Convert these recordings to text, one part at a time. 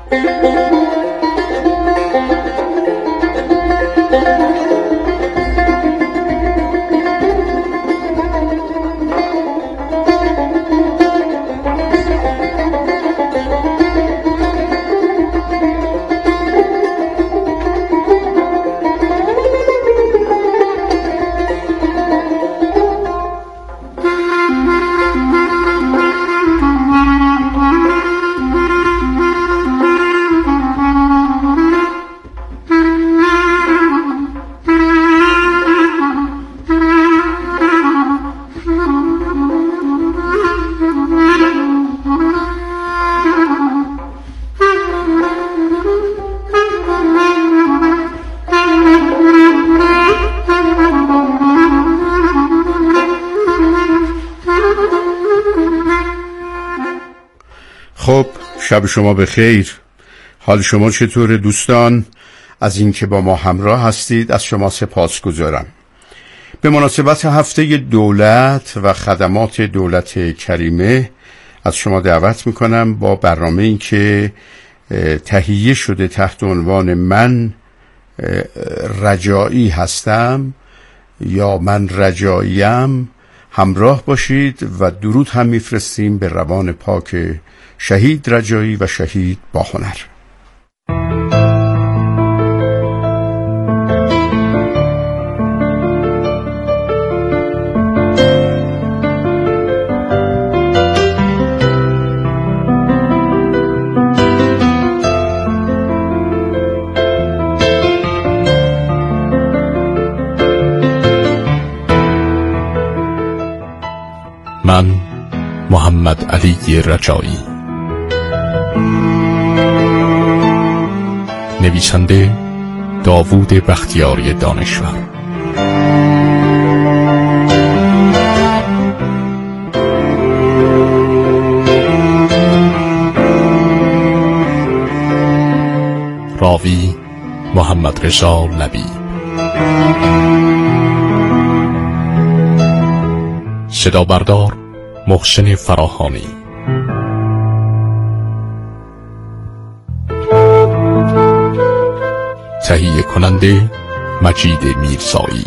خب شب شما بخیر. حال شما چطوره دوستان؟ از اینکه با ما همراه هستید از شما سپاسگزارم. به مناسبت هفته دولت و خدمات دولت کریمه از شما دعوت میکنم با برنامه این که تهیه شده تحت عنوان من رجایی هستم یا من رجاییم همراه باشید و درود هم میفرستیم به روان پاک شهید رجایی و شهید با هنر. من محمد علی رجایی، نویسنده داوود بختیاری دانشور، راوی محمد رضا لبیب، صدا بردار محسن فراهانی، تهیه کننده مجید میرزایی.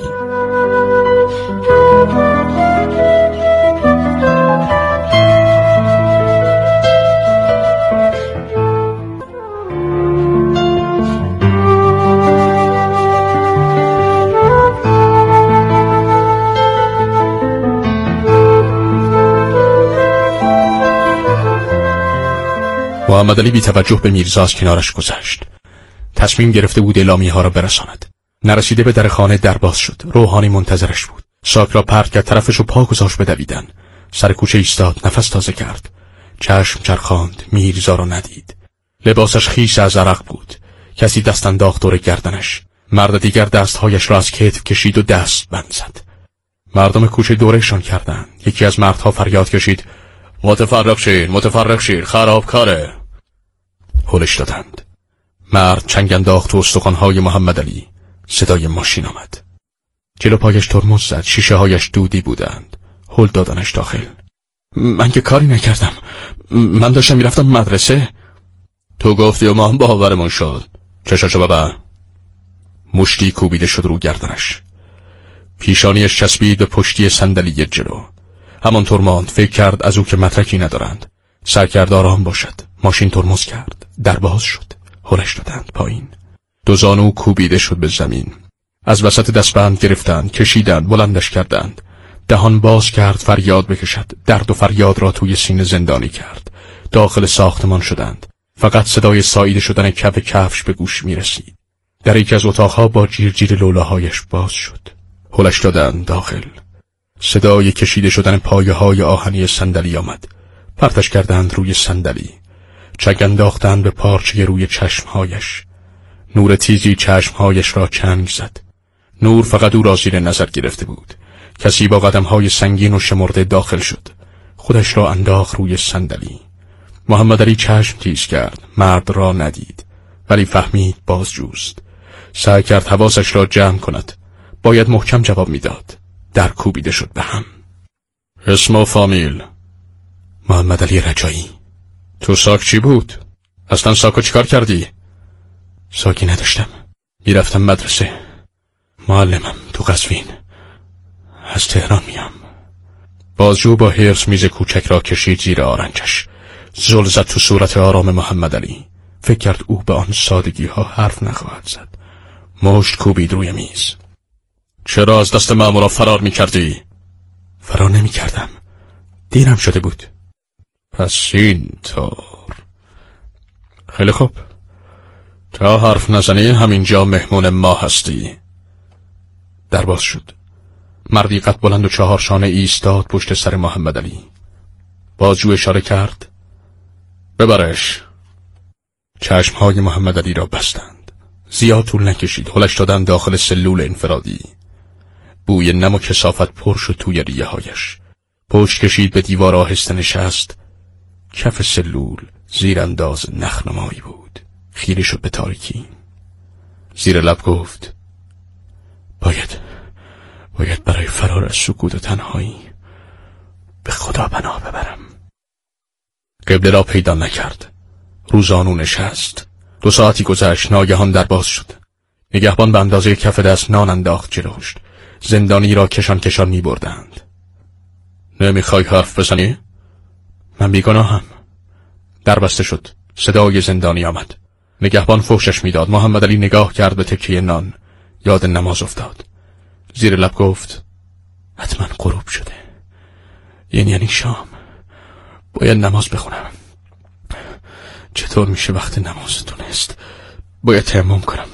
محمد علی بی توجه به میرزا از کنارش گذشت. تصمیم گرفته بود اعلامیه ها را برساند. نرسیده به در خانه در باز شد. روحانی منتظرش بود. ساک را پرت کرد، طرفش رو پا گذاشت به دویدن. سر کوچه ایستاد، نفس تازه کرد. چشم چرخاند، میرزا را ندید. لباسش خیس از عرق بود. کسی دست انداخت دور گردنش. مرد دیگر دستهایش را از کتف کشید و دست بند زد. مردم کوچه دورشان کردند. یکی از مردها فریاد کشید: متفرق شیر، خرابکاره. هلش دادند. مرد چنگ انداخت تو استخوان‌های محمد علی. صدای ماشین آمد. جلو پایش ترمز زد. شیشه هایش دودی بودند. هل دادنش داخل. من که کاری نکردم. من داشتم میرفتم مدرسه. تو گفتی و ما هم باورمون شد. چشاشو ببر. مشتی کوبیده شد رو گردنش. پیشانیش چسبید به پشتی صندلی جلو. همانطور ماند. فکر کرد از او که مدرکی ندارند. سر کرد آرام باشد. ماشین ترمز کرد. در باز شد. هلش دادند پایین. دو زانو کوبیده شد به زمین. از وسط دستبند گرفتند، کشیدند، بلندش کردند. دهان باز کرد فریاد بکشد. درد و فریاد را توی سینه زندانی کرد. داخل ساختمان شدند. فقط صدای ساییده شدن کف کفش به گوش می رسید. در یکی از اتاقها با جیر لوله‌هایش باز شد. هلش دادند داخل. صدای کشیده شدن پایه‌های آهنی صندلی آمد. پرتش کردند روی صندلی. چنگ انداختند به پارچه روی چشمهایش. نور تیزی چشمهایش را چنگ زد. نور فقط او را زیر نظر گرفته بود. کسی با قدمهای سنگین و شمرده داخل شد. خودش را انداخت روی صندلی. محمد علی چشم تیز کرد. مرد را ندید، ولی فهمید بازجوست. سعی کرد حواسش را جمع کند. باید محکم جواب میداد. در کوبیده شد به هم. اسم و فامیل؟ محمد علی رجایی. تو ساک چی بود؟ اصلا ساکو چیکار کردی؟ ساکی نداشتم. میرفتم مدرسه. معلمم تو قزوین. از تهران میام. بازجو با حرص میز کوچک را کشید زیر آرنجش. زل زد تو صورت آرام محمد علی. فکر کرد او به آن سادگی ها حرف نخواهد زد. مشت کوبید روی میز. چرا از دست مامورا فرار میکردی؟ فرار نمیکردم. دیرم شده بود. پس اینطور. خیلی خوب. تا حرف نزنی همینجا مهمون ما هستی. در باز شد. مردی قد بلند و 4 شانه ایستاد پشت سر محمد علی. بازجو اشاره کرد. ببرش. چشمهای محمد علی را بستند. زیاد طول نکشید. هلش دادن داخل سلول انفرادی. بوی نم و کثافت پر شد توی ریه هایش. پشت کشید به دیوار آهسته نشست. کف سلول زیر انداز نخنمایی بود. خیره شد به تاریکی. زیر لب گفت باید برای فرار از سکوت و تنهایی به خدا پناه ببرم. قبله را پیدا نکرد. روزانو نشست. 2 ساعتی گذشت. ناگهان در باز شد. نگهبان به اندازه کف دست نان انداخت جلوش. زندانی را کشان می بردند. نمیخوای حرف بزنی؟ من بیگناهم. در بسته شد. صدای زندانی آمد. نگهبان فحشش میداد. محمد علی نگاه کرد به تکه نان. یاد نماز افتاد. زیر لب گفت حتما غروب شده. یعنی شام. باید نماز بخونم. چطور میشه وقت نماز دونست؟ باید تیمم کنم.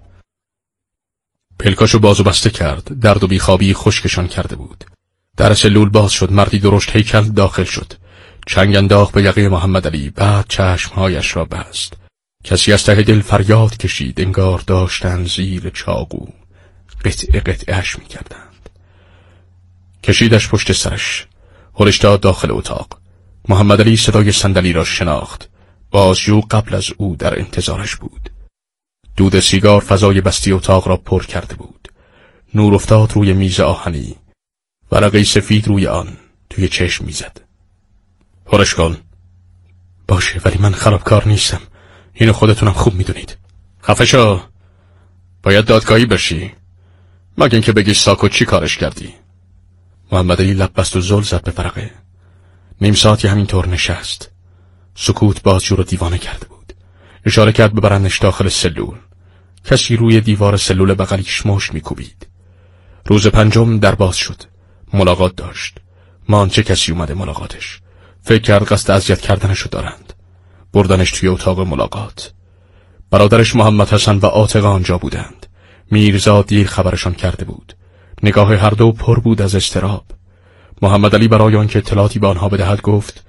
پلکاشو باز و بسته کرد. درد و بیخوابی خشکشان کرده بود. در سلول باز شد. مردی درشت هیکل داخل شد. چنگ انداخت به یقه محمد علی. بعد چشمهایش را بست. کسی از ته دل فریاد کشید. انگار داشتن زیر چاقو قطعه‌اش می‌کردند. کشیدش پشت سرش. هلش داد داخل اتاق. محمد علی صدای صندلی را شناخت. بازجو قبل از او در انتظارش بود. دود سیگار فضای بستی اتاق را پر کرده بود. نور افتاد روی میز آهنی. ورقه سفید روی آن توی چشم میزد. پرش کن. باشه ولی من خرابکار نیستم. اینو خودتونم خوب میدونید. خفه شو. باید دادگاهی بشی. مگه اینکه بگی ساکو چی کارش کردی. محمد علی لب بست و زل زد به ورقه. نیم ساعتی همینطور نشست. سکوت بازجو رو دیوانه کرده بود. اشاره کرد به برندش داخل سلول. کسی روی دیوار سلول بغلیش مشت میکوبید. روز 5 در باز شد. ملاقات داشت. مانچه کسی اومده ملاقاتش. فکر کرد قصد اذیت کردنشو دارند. بردنش توی اتاق ملاقات. برادرش محمد حسن و عاتق آنجا بودند. میرزا دیر خبرشان کرده بود. نگاه هر دو پر بود از اضطراب. محمد علی برای آنکه اطلاعاتی به آنها بدهد گفت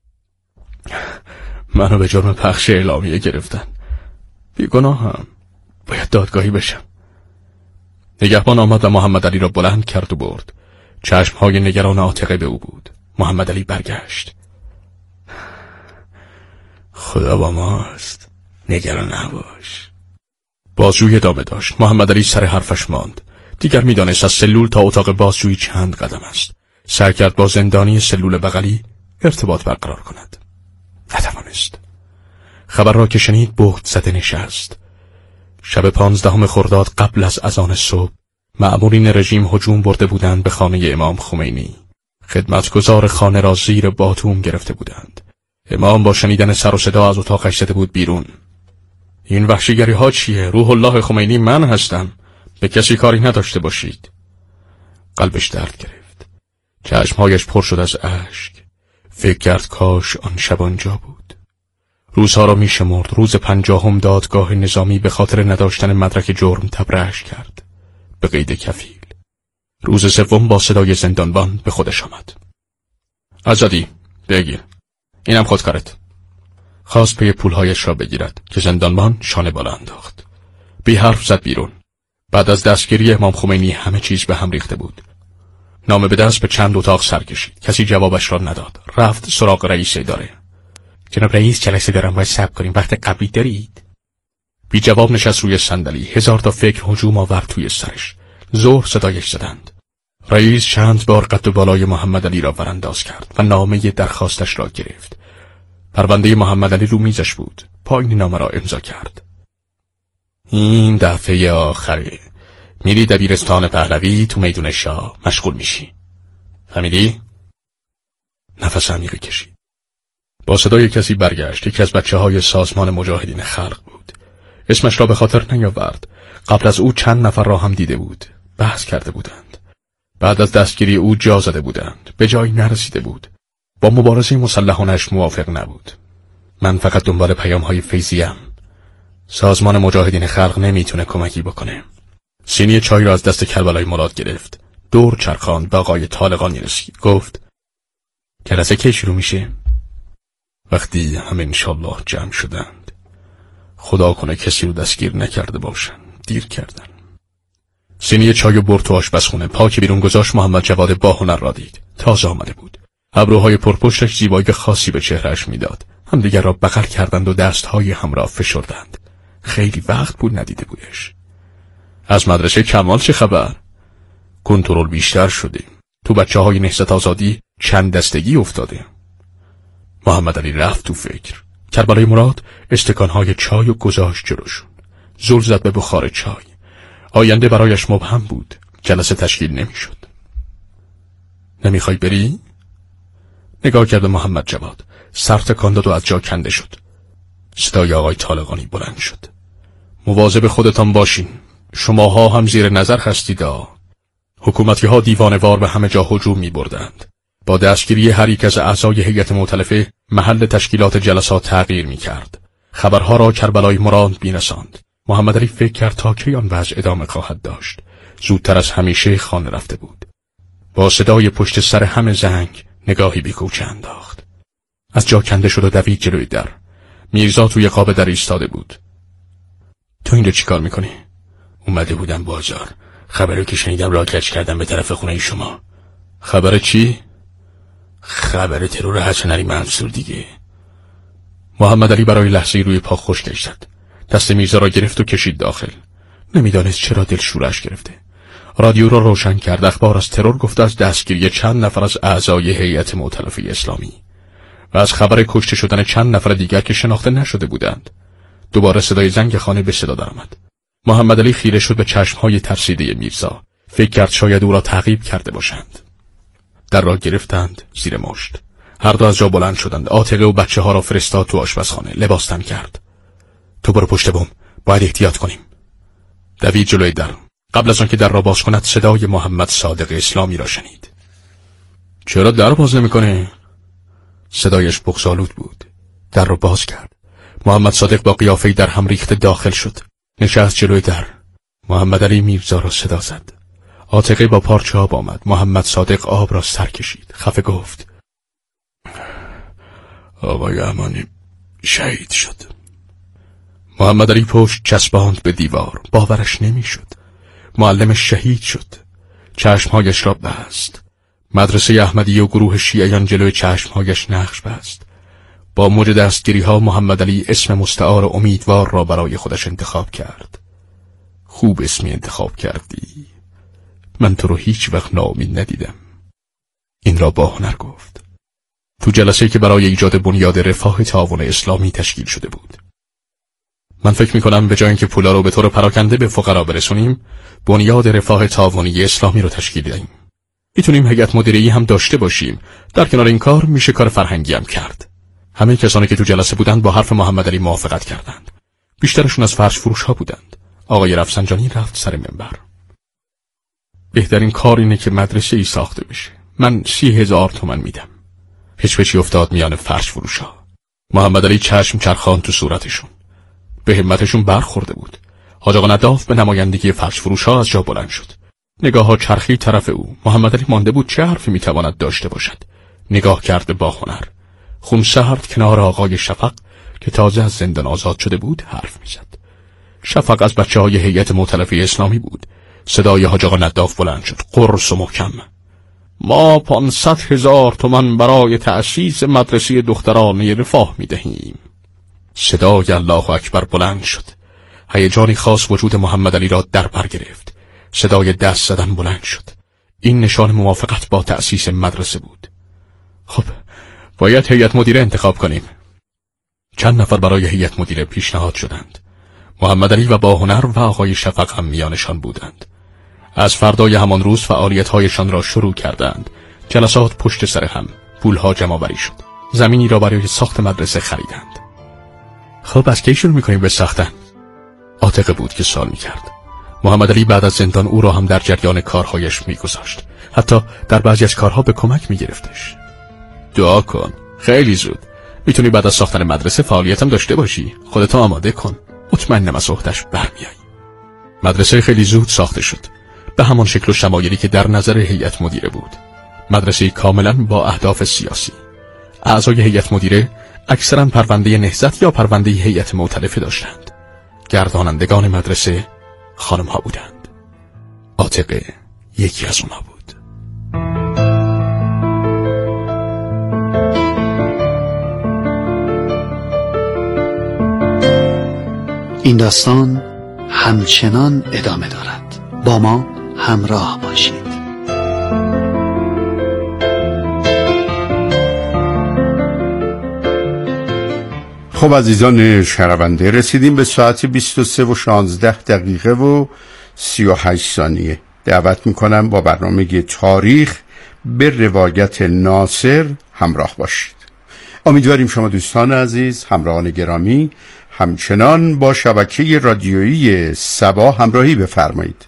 منو به جرم پخش اعلامیه گرفتن. بیگناهم. باید دادگاهی بشم. نگهبان آمد و محمد علی را بلند کرد و برد. چشمهای نگران عاتقه به او بود. محمد علی برگشت. خدا با ماست. نگران نباش. بازجویی ادامه داشت. محمد علی سر حرفش ماند. دیگر میدانست از سلول تا اتاق بازجویی چند قدم است. سعی کرد با زندانی سلول بغلی ارتباط برقرار کند. نتوانست. خبر را که شنید بهت زده نشست. شب 15 خرداد قبل از اذان صبح مأمورین رژیم هجوم برده بودند به خانه امام خمینی. خدمتگزار خانه را زیر باتوم گرفته بودند. امام با شنیدن سر و صدا از اتاقش زده بود بیرون. این وحشیگری ها چیه؟ روح الله خمینی من هستم. به کسی کاری نداشته باشید. قلبش درد گرفت. چشمهایش پر شد از اشک. فکر کرد کاش آن شب آنجا بود. روزها را می شمرد. روز 50 دادگاه نظامی به خاطر نداشتن مدرک جرم تبرئه‌اش کرد. به قید کفیل. روز 3 با صدای زندانبان به خودش آمد. آزادی بگیر. اینم خودکارت. خواست پی پولهایش را بگیرد که زندانبان شانه بالا انداخت. بی حرف زد بیرون. بعد از دستگیری امام خمینی همه چیز به هم ریخته بود. نامه به دست به چند اتاق سر کشید. کسی جوابش را نداد. رفت سراغ رئیس اداره. جناب رئیس جلسه دارم، باید صبر کنیم. وقت قبلی دارید؟ بی جواب نشست روی صندلی. 1000 تا فکر هجوم آورد توی سرش. ظهر صدایش زدند. رئیس چند بار قد و بالای محمد علی را ورانداز کرد و نامه درخواستش را گرفت. پرونده محمد علی رو میزش بود. پایین نامه را امضا کرد. این دفعه آخره. میری دبیرستان پهلوی تو میدون شاه مشغول میشی. فهمیدی؟ نفس عمیقی کشید. با صدای کسی برگشت. یکی از بچه‌های سازمان مجاهدین خلق بود. اسمش را به خاطر نیاورد. قبل از او چند نفر را هم دیده بود. بحث کرده بودند. بعد از دستگیری او جا زده بودند. به جایی نرسیده بود. با مبارزه مسلحانش موافق نبود. من فقط دنبال پیام‌های فیضی‌ام. سازمان مجاهدین خلق نمیتونه کمکی بکنه. سینی چای را از دست کربلای مراد گرفت. دور چرخاند به آقای طالقانی رسید. گفت جلسه کی شروع میشه؟ وقتی همه انشالله جمع شدند. خدا کنه کسی رو دستگیر نکرده باشن. دیر کردن. سینی چای برد تو آشپزخونه. پا که بیرون گذاشت محمد جواد با هنر را دید. تازه آمده بود. ابروهای پرپشتش زیبایی خاصی به چهرهش میداد. همدیگر را بغل کردند و دستهای هم را فشردند. خیلی وقت بود ندیده بودش. از مدرسه کمال چه خبر؟ کنترل بیشتر شده. تو بچه‌های نهضت آزادی چند دستگی افتاده. محمد علی رفت تو فکر. کربلای مراد استکانهای چای و گذاشت جلوشون. زل زد به بخار چای. آینده برایش مبهم بود. جلسه تشکیل نمیشد. نمیخوای بری؟ نگاه کرد محمد جواد. سر تکان داد و از جا کنده شد. صدای آقای طالقانی بلند شد. مواظب خودتان باشین. شماها هم زیر نظر هستید. حکومتی ها دیوانه‌وار به همه جا هجوم می‌بردند. با دستگیری هر یک از اعضای هیئت مؤتلفه محل تشکیلات جلسات تغییر می‌کرد. خبرها را کربلای مراد می‌رساند. محمد علی فکر کرد تا کی آن وضع ادامه خواهد داشت. زودتر از همیشه خانه رفته بود. با صدای پشت سر همه زنگ نگاهی به کوچه انداخت. از جا کنده شد و دوید جلوی در. میرزا توی قاب در ایستاده بود. تو اینجا چی کار میکنی؟ اومده بودم بازار. خبری که شنیدم را کج کردم به طرف خونه شما. خبر چی؟ خبر ترور حسن علی منصور دیگه. محمد علی برای لحظه روی پا خشکش زد. دست میرزا را گرفت و کشید داخل. نمیدانست چرا دلشورش گرفته. رادیو را روشن کرد. اخبار از ترور گفته از دستگیری چند نفر از اعضای هیئت مؤتلفه اسلامی و از خبر کشته شدن چند نفر دیگر که شناخته نشده بودند. دوباره صدای زنگ خانه به صدا درآمد. محمد علی خیره شد به چشمهای ترسیده میرزا. فکر کرد شاید او را تعقیب کرده باشند. در را گرفتند زیر مشت. هر دو از جا بلند شدند. عاتقه و بچه ها را فرستاد تو آشپزخانه. لباس تن کرد. تو برو پشت بوم. باید احتیاط کنیم. دوید جلوی در. قبل از آن که در را باز کند صدای محمد صادق اسلامی را شنید. چرا در باز نمی‌کنی؟ صدایش بغض‌آلود بود. در را باز کرد. محمد صادق با قیافه‌ای در هم ریخته داخل شد. نشست جلوی در. محمد علی میرزا را صدا زد. عاتقه با پارچه آب آمد. محمد صادق آب را سر کشید. خفه گفت آقای امانی شهید شد. محمد علی پشت چسباند به دیوار. باورش نمیشد. معلمش شهید شد. چشمهایش را بست. مدرسه احمدیه و گروه شیعیان جلوی چشمهایش نقش بست. با موج دستگیری ها محمد علی اسم مستعار امیدوار را برای خودش انتخاب کرد. خوب اسمی انتخاب کردی. من تو رو هیچ وقت ناامید ندیدم. این را با هنر گفت. تو جلسه که برای ایجاد بنیاد رفاه تعاون اسلامی تشکیل شده بود. من فکر میکنم به جای اینکه پولا رو به طور پراکنده به فقرا برسونیم، بنیاد رفاه تعاونی اسلامی رو تشکیل دهیم. میتونیم هیئت مدیره‌ای هم داشته باشیم. در کنار این کار میشه کار فرهنگی هم کرد. همه کسانی که تو جلسه بودند با حرف محمد علی موافقت کردند. بیشترشون از فرش فروش ها بودند. آقای رفسنجانی رفت سر منبر. بهترین کار اینه که مدرسه ای ساخته بشه. من 30,000 تومان میدم. هیچ افتاد میان فرش فروش ها. محمد علی چشم چرخاند تو صورتشون. به همتشون برخورده بود. حاج آقا نداف به نمایندگی فرش فروش ها از جا بلند شد. نگاه ها چرخی طرف او. محمد علی مانده بود چه حرفی میتواند داشته باشد. نگاه کرد با هنر. خونسرد کنار آقای شفق که تازه از زندان آزاد شده بود حرف میزد. شفق از بچه‌های هیئت مؤتلفه اسلامی بود. صدای حاج آقا نداف بلند شد. قرص و محکم. ما 500,000 تومان برای تأسیس مدرسه دخترانه رفاه میدهیم. صدای الله اکبر بلند شد. هیجانی خاص وجود محمد علی را در بر گرفت. صدای دست زدن بلند شد. این نشان موافقت با تأسیس مدرسه بود. خب باید هیئت مدیره انتخاب کنیم. چند نفر برای هیئت مدیره پیشنهاد شدند. محمد علی و باهنر و آقای شفق هم میانشان بودند. از فردای همان روز فعالیت‌هایشان را شروع کردند. جلسات پشت سر هم، پولها جمع آوری شد. زمینی را برای ساخت مدرسه خریدند. خب از کی شروع می‌کنیم به ساختن؟ عاتقه بود که سوال می‌کرد. محمد علی بعد از زندان او را هم در جریان کارهایش می‌گذاشت. حتی در بعضی از کارها به کمک می‌گرفتش. دعا کن، خیلی زود. میتونی بعد از ساختن مدرسه فعالیتم داشته باشی. خودت آماده کن. مطمئنم از عهده‌اش برمیای. مدرسه خیلی زود ساخته شد. به همان شکل و شمایلی که در نظر هیئت مدیره بود. مدرسه کاملا با اهداف سیاسی. اعضای هیئت مدیره اکثرا پرونده نهضت یا پرونده هیئت مؤتلفه داشتند. گردانندگان مدرسه خانم‌ها بودند. عاتقه یکی از اونها بود. این داستان همچنان ادامه دارد. با ما همراه باشید. خب عزیزان شنونده، رسیدیم به ساعت 23:16 و 38 دعوت میکنم با برنامه تاریخ به روایت ناصر همراه باشید. امیدواریم شما دوستان عزیز، همراهان گرامی، همچنان با شبکه رادیویی سبا همراهی بفرمایید.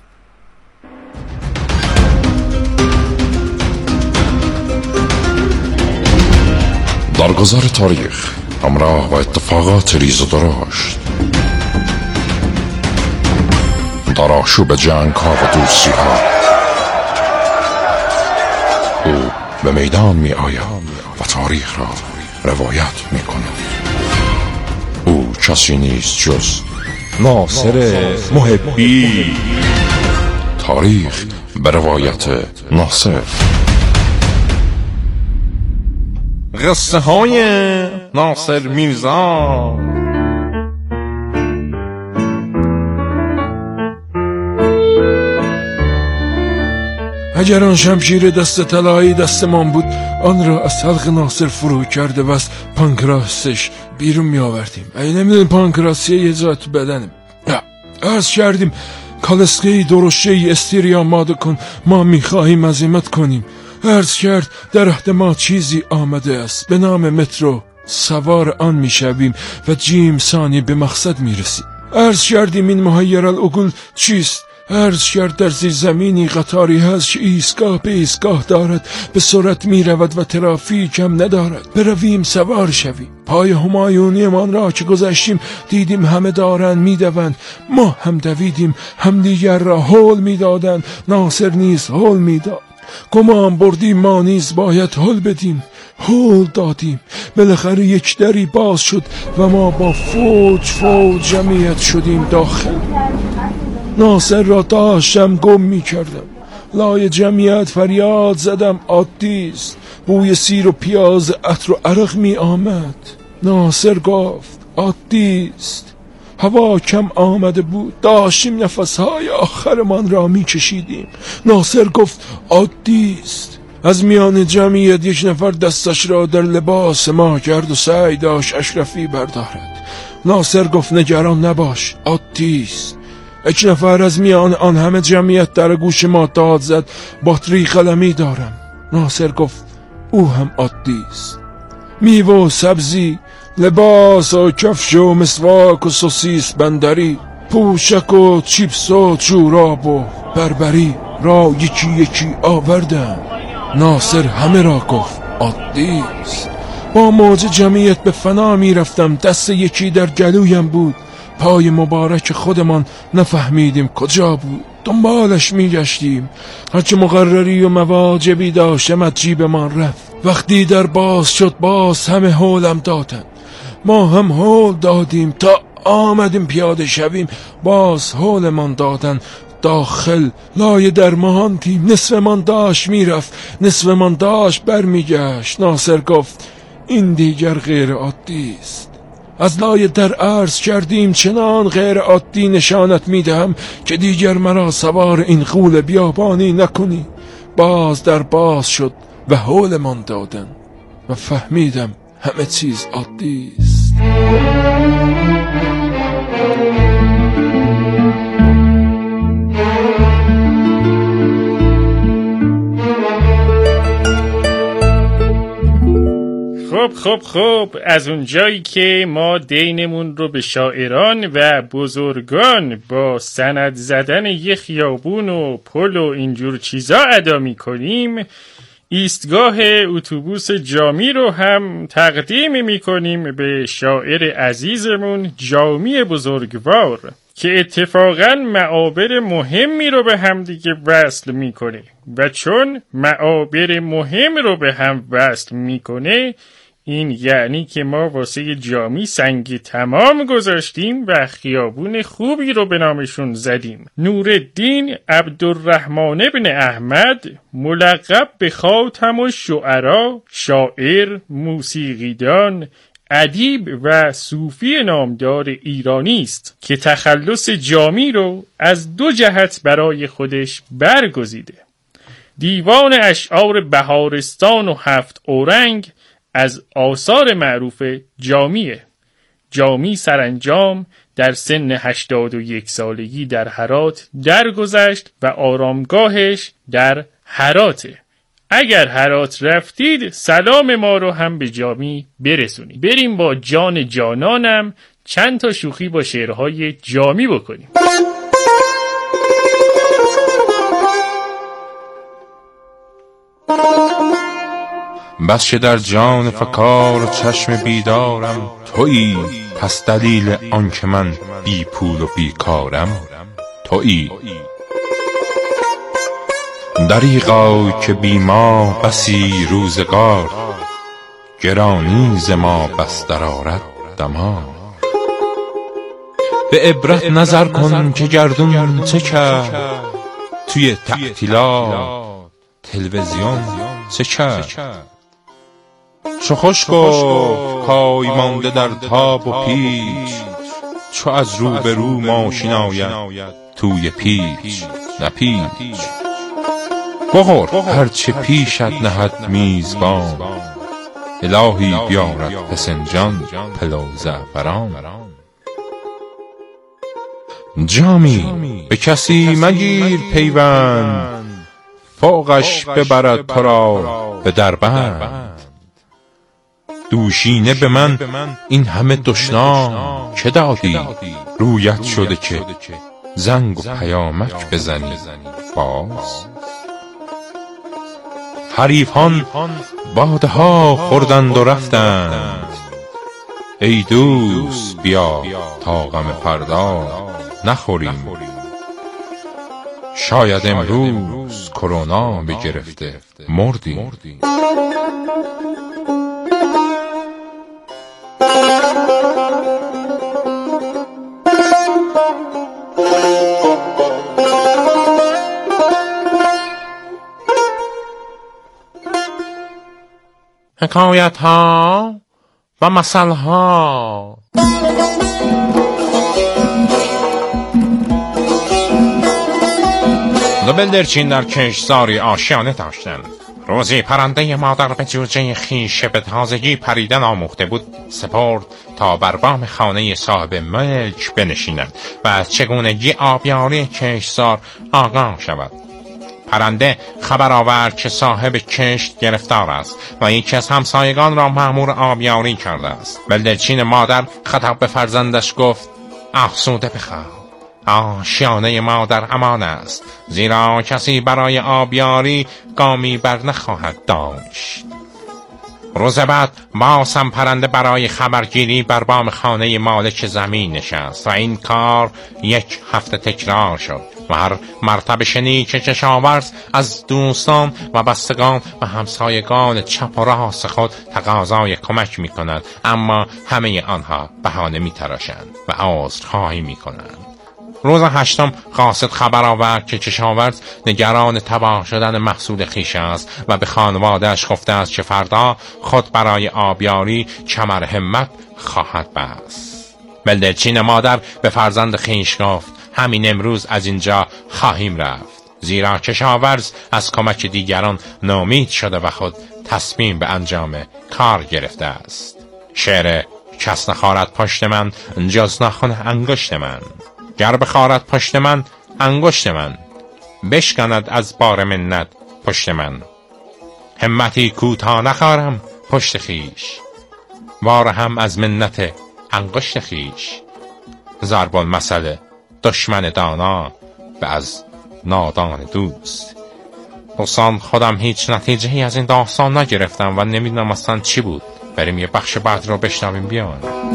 در گذار تاریخ همراه با اتفاقات ریز و درشت، در آشوب جنگ ها و دوستی ها، او به میدان می آید و تاریخ را روایت می کند. او کسی نیست جز ناصر محبی. تاریخ به روایت ناصر. قصه های ناصر میرزا. اگر آن شمشیر دست طلایی دستمان بود، آن را از حلق ناصر فرو کرده و از پانکراسش بیرون می آوردیم. اگه نمیدونیم پانکراسی یه جا تو بدنیم. عرض کردیم کالسکه‌ای درشته‌ای استیری آماده کن، ما میخواهیم عزیمت کنیم. عرض کرد در عهد ما چیزی آمده است به نام مترو، سوار آن میشویم و جیم ثانی به مقصد میرسیم. عرض کردیم این محیر العقول چیست؟ عرض کرد در زیر زمینی قطاری هست که ایستگاه به ایستگاه دارد، به سرعت می رود و ترافیک هم ندارد. برویم سوار شویم. پای همایونی من را که گذشتیم دیدیم همه دارن می دوند. ما هم دویدیم، هم دیگر را هول می دادن. ناصر نیز هول می داد. گمان بردیم ما نیز باید هول بدیم. هول دادیم. بالاخره یک دری باز شد و ما با فوج جمعیت شدیم داخل. ناصر را داشتم گم می کردم. لای جمعیت فریاد زدم عادیست. بوی سیر و پیاز عطر و عرق می آمد. ناصر گفت عادیست. هوا کم آمده بود. داشتیم نفسهای آخرمان را می کشیدیم. ناصر گفت عادیست. از میان جمعیت یک نفر دستش را در لباس ما کرد و سعی داشت اشرفی بردارد. ناصر گفت نگران نباش، عادیست. یک نفر از میان آن همه جمعیت در گوش ما داد زد باتری قلمی دارم. ناصر گفت او هم عادیست. میوه و سبزی، لباس و کفش و مسواک و سوسیس بندری، پوشک و چیپس و جوراب و بربری را یکی یکی آوردم. ناصر همه را گفت عادیست. با موج جمعیت به فنا می رفتم. دست یکی در گلویم بود. پای مبارک خودمان نفهمیدیم کجا بود. دنبالش می گشتیم. هرچه مقرری و مواجبی داشتم از جیبمان رفت. وقتی در باز شد باز همه هولم دادن. ما هم هول دادیم تا آمدیم پیاده شویم. باز هولمان دادن. داخل لای در ماندیم. نصفمان داشت میرفت، نصفمان داشت برمیگشت. ناصر گفت این دیگر غیر عادی است. از لای در عرض کردیم چنان غیر عادی نشانت میدهم که دیگر مرا سوار این غول بیابانی نکنی. باز در باز شد و هولمان دادن و فهمیدم همه چیز عادی است. خب از اونجایی که ما دینمون رو به شاعران و بزرگان با سند زدن یه خیابون و پل و اینجور چیزا ادا میکنیم، ایستگاه اتوبوس جامی رو هم تقدیم میکنیم به شاعر عزیزمون جامی بزرگوار که اتفاقاً معابر مهمی رو به هم دیگه وصل میکنه و چون معابر مهم رو به هم وصل میکنه، این یعنی که ما واسه جامی سنگ تمام گذاشتیم و خیابون خوبی رو به نامشون زدیم. نورالدین عبدالرحمن بن احمد، ملقب به خاتم الشعرا، شاعر، موسیقیدان، ادیب و صوفی نامدار ایرانی است که تخلص جامی رو از دو جهت برای خودش برگزیده. دیوان اشعار بهارستان و هفت اورنگ از آثار معروف جامیه. جامی سرانجام در سن 81 سالگی در هرات درگذشت و آرامگاهش در هراته. اگر هرات رفتید سلام ما رو هم به جامی برسونید. بریم با جان جانانم چند تا شوخی با شعرهای جامی بکنیم. بس که در جان فکار و چشم بیدارم تویی، پس دلیل آن که من بی پول و بی کارم تویی. دریغا که بی ما بسی روزگار، گرانی ز ما بس درآرد دمار. به عبرت نظر کن که گردون چه کرد، توی تعطیلات تلویزیون چه کرد. چو خوش گفت پای مانده در تاب و پیچ، چو از رو به رو ماشین آید توی پیچ نپیچ. بخور هرچه پیشت نهد میزبان، الهی بیارد فسنجان پلو زعفران. جامی به کسی مگیر پیوند، فوقش ببرد تو را به دربند. دوشینه به من این همه دشنام که دادی، رویت شده که زنگ و پیامک بزنی باز. حریفان باده ها خوردند و رفتند، ای دوست بیا تا غم فردا نخوریم. شاید امروز کرونا بگرفته مردیم. حکایت ها و مثل ها. دو بلدرچین در کشتزاری آشیانه داشتند. روزی پرنده مادر به جوجه خویش به تازگی پریدن آموخته بود سپرد تا بر بام خانه صاحب ملک بنشیند و از چگونگی آبیاری کشتزار آگاه شود. پرنده خبر آورد که صاحب کشت گرفتار است و یکی از همسایگان را مأمور آبیاری کرده است. بلدرچین مادر خطاب به فرزندش گفت: افسوده بخواب، آشیانه ما در امان است، زیرا کسی برای آبیاری گامی بر نخواهد داشت. روز بعد بازم پرنده برای خبرگیری بر بام خانه مالک زمین نشست و این کار 1 هفته تکرار شد و هر مرتبه شنید که کشاورز از دوستان و بستگان و همسایگان چپ و راست خود تقاضای کمک می کند، اما همه آنها بهانه می تراشند و عذرخواهی می کنند. روز 8 قاصد خبر آورد که کشاورز نگران تباه شدن محصول خویش است و به خانواده‌اش گفته است که فردا خود برای آبیاری کمر همت خواهد بست. بلدرچین مادر به فرزند خویش گفت: همین امروز از اینجا خواهیم رفت، زیرا کشاورز از کمک دیگران ناامید شده و خود تصمیم به انجام کار گرفته است. شعر کس نخارد پشت من جز ناخن انگشت من. گر بخارد پشت من انگشت من، بشکند از بار منت پشت من. همتی کوتاه نخارم پشت خیش، وار هم از منت انگشت خیش. ضرب المثل دشمن دانا به از نادان دوست. دوستان خودم هیچ نتیجه‌ای از این داستان نگرفتم و نمیدونم اصلا چی بود. بریم یه بخش بعد رو بشنویم بیان.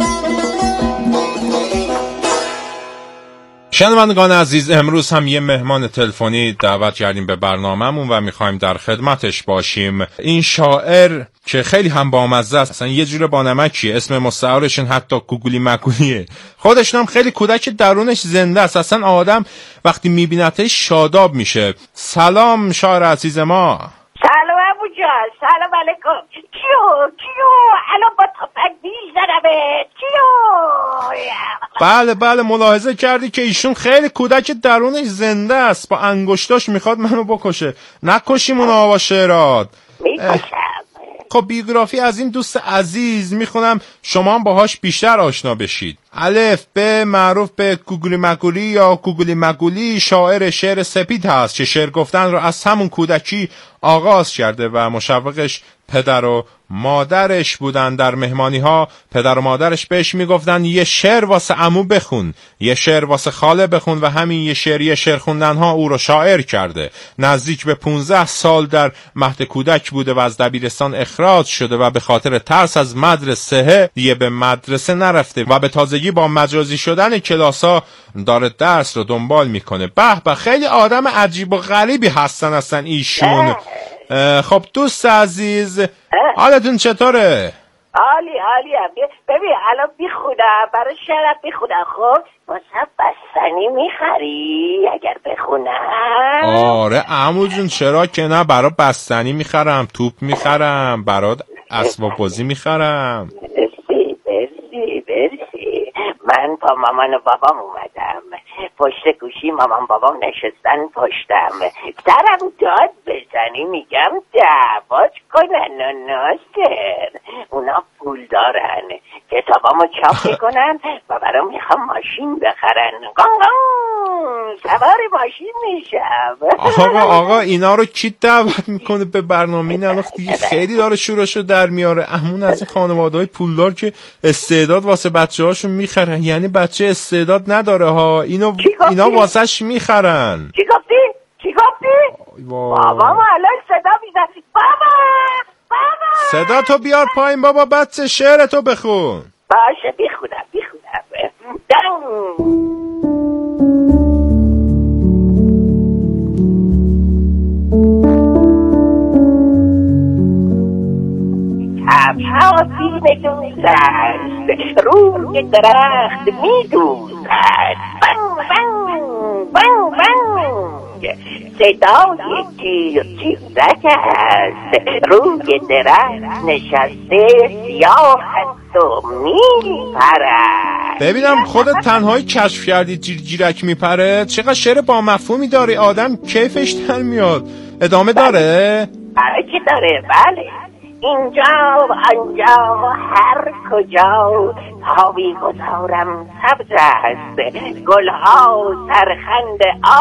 شنوندگان عزیز، امروز هم یه مهمان تلفنی دعوت کردیم به برنامه‌مون و میخوایم در خدمتش باشیم. این شاعر که خیلی هم بامزه است، اصلا یه جور بانمکیه، اسم مستعارشون حتی کوگولی مکولیه. خودشون هم خیلی کودک درونش زنده است، اصلا آدم وقتی میبینتش شاداب میشه. سلام شاعر عزیز ما. سلام ابو جان، سلام علیکم. کیو الان با تفنگ میزنمه. بله ملاحظه کردی که ایشون خیلی کودک درونش زنده است، با انگشتاش میخواد منو بکشه. نکشیمون آوا شعرات. میکشم. خب بیوگرافی از این دوست عزیز میخونم، شما هم باهاش بیشتر آشنا بشید. الف ب معروف به کوگولی مگولی یا کوگولی مگولی، شاعر شعر سپید هست که شعر گفتن رو از همون کودکی آغاز کرده و مشوقش پدر و مادرش بودن. در مهمانی ها پدر و مادرش بهش میگفتن یه شعر واسه عمو بخون، یه شعر واسه خاله بخون و همین یه شعر خوندن ها او رو شاعر کرده. نزدیک به 15 سال در مهد کودک بوده و از دبیرستان اخراج شده و به خاطر ترس از مدرسه دیگه به مدرسه نرفته و به تازگی با مجازی شدن کلاسا داره درس رو دنبال میکنه. به خیلی آدم عجیب و غریبی هستن ایشون. خب دوست عزیز، حالتون چطوره؟ عالی ببین الان بیخونم، برای شعرت بیخونم. خب واسه بستنی میخری اگر بخونم؟ آره عمو جون، چرا که نه، برای بستنی میخرم، توپ میخرم، برای اسباب بازی میخرم. برسی من با مامان و بابام اومدم، پشت گوشی مامان بابام نشستن پشتم. درم داد بزنی میگم دعوت کنن و ناصر، اونا پول دارن، کتابامو چاپ میکنن و برام میخوام ماشین بخرن. سوار ماشین میشم. آقا اینا رو کی دعوت میکنه به برنامه؟ این الان دیگه خیلی داره شوراشو در میاره. امون از این خانواده‌های پولدار که استعداد واسه بچه‌هاشون میخرن، یعنی بچه استعداد نداره ها، اینا واسش میخرن. چی گفتی؟ بابا الان صدا میزنی. بابا صدا تو بیار پایین بابا، بچه شعر تو بخون. باشه بیخونم. تفاصیل دوزد روی درخت میدوزد. بنگ صدای تیرک است، روی درخت نشسته سیاه است و میپرد. ببینم خودت تنهایی کشف کردی جیرک میپره؟ چقدر شعر با مفهومی داری، آدم کیفش در میاد. ادامه داره؟ که داره، بله. اینجا آنجا هر کجا پایی گذارم سبز است، گلها سرخند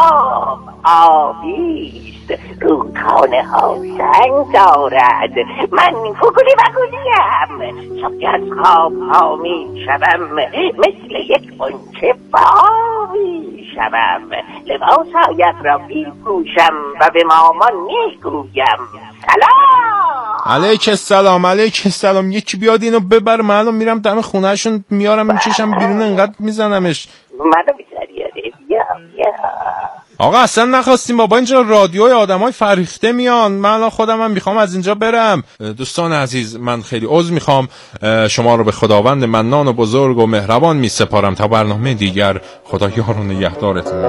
آبیست، رودخانه ها سنگ دارد. من کوگولی مگولیم، صبح از خواب ها می شوم، مثل یک غنچه می شوم، لباسهایت را می پوشم و به مامان می گویم سلام. علیک السلام. یکی بیاد اینو ببر، من الان میرم دم خونهشون میارم میچشم بیرون، انقدر میزنمش. منو میزنی؟ بیا آقا اصلا نخواستیم بابا، اینجا رادیوی آدمای فریخته میان، من الان خودم هم میخوام از اینجا برم. دوستان عزیز، من خیلی عذر میخوام، شما رو به خداوند منان و بزرگ و مهربان میسپارم. تا برنامه دیگر، خدا یار و نگهدارتون.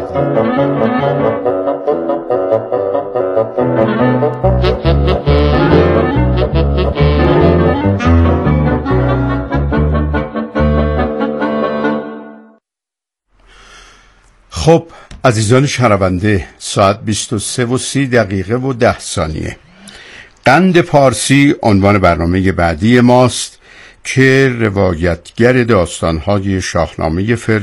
خب عزیزان شنونده، ساعت 23:30 و 10 ثانیه. قند پارسی عنوان برنامه بعدی ماست که روایتگر داستانهای شاهنامه